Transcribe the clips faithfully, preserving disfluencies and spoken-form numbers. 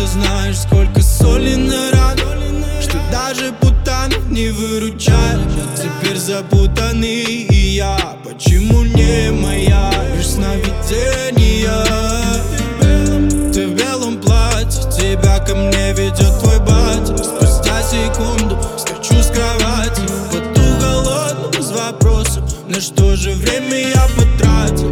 же знаешь, сколько соли на ране, что даже Путанов не выручает. Теперь запутанный и я, почему не моя, лишь сновидения. Ты в белом платье, тебя ко мне ведет твой батя. Спустя секунду скачу с кровати, поту голодным с вопросом, на что же время я потратил.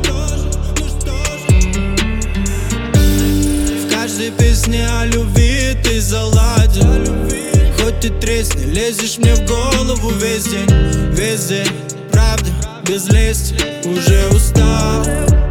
В каждой песне о любви ты заладил. Хоть ты тресни, лезешь мне в голову весь день, весь день. Правда, без лести, уже устал.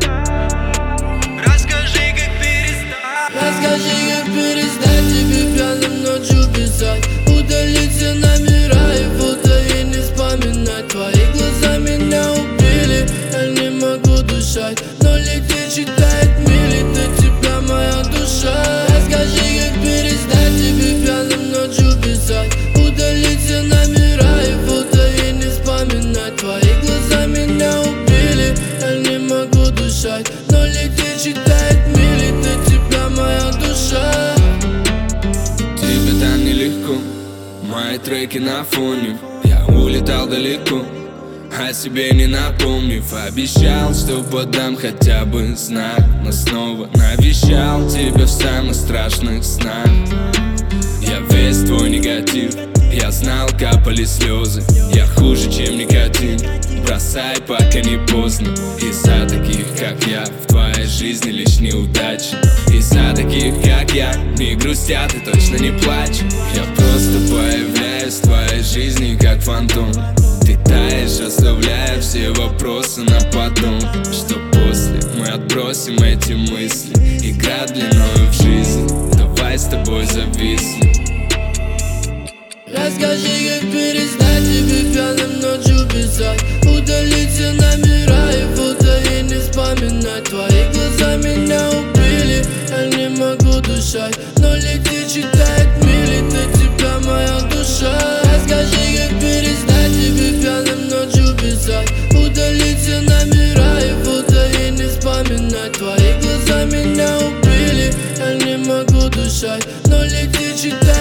Расскажи, как перестать. Расскажи, как перестать тебе пьяным ночью писать, удалить все номера и фото и не вспоминать. Твои глаза меня убили, я не могу дышать, но летит читает мили, до тебя моя душа. Расскажи, как перестать тебе пьяным ночью писать, удалить все номера и фото и не вспоминать. Твои глаза меня убили, я не могу дышать, но летит читает мили, до тебя моя душа. Тебе там нелегко, мои треки на фоне. Я улетал далеко, о себе не напомнив. Обещал, что подам хотя бы знак, но снова навещал тебя в самых страшных снах. Я весь твой негатив, я знал, капали слезы. Я хуже, чем никотин, бросай, пока не поздно. Из-за таких, как я, в твоей жизни лишь неудачи. Из-за таких, как я, не грустят и точно не плачут. Я просто появляюсь в твоей жизни, как фантом. Ты таешь, оставляя все вопросы на потом. Что после мы отбросим эти мысли, игра длиною в жизнь, давай с тобой зависнем. Расскажи, как перестать тебе пьяным ночью писать, удалить все номера и фото и не вспоминать. Твои глаза меня убили, я не могу дышать, но летит читает мили, до тебя моя душа. Расскажи, как перестать тебе пьяным ночью писать, удалить все номера и фото и не вспоминать. Твои глаза меня убили, я не могу дышать, но летит читает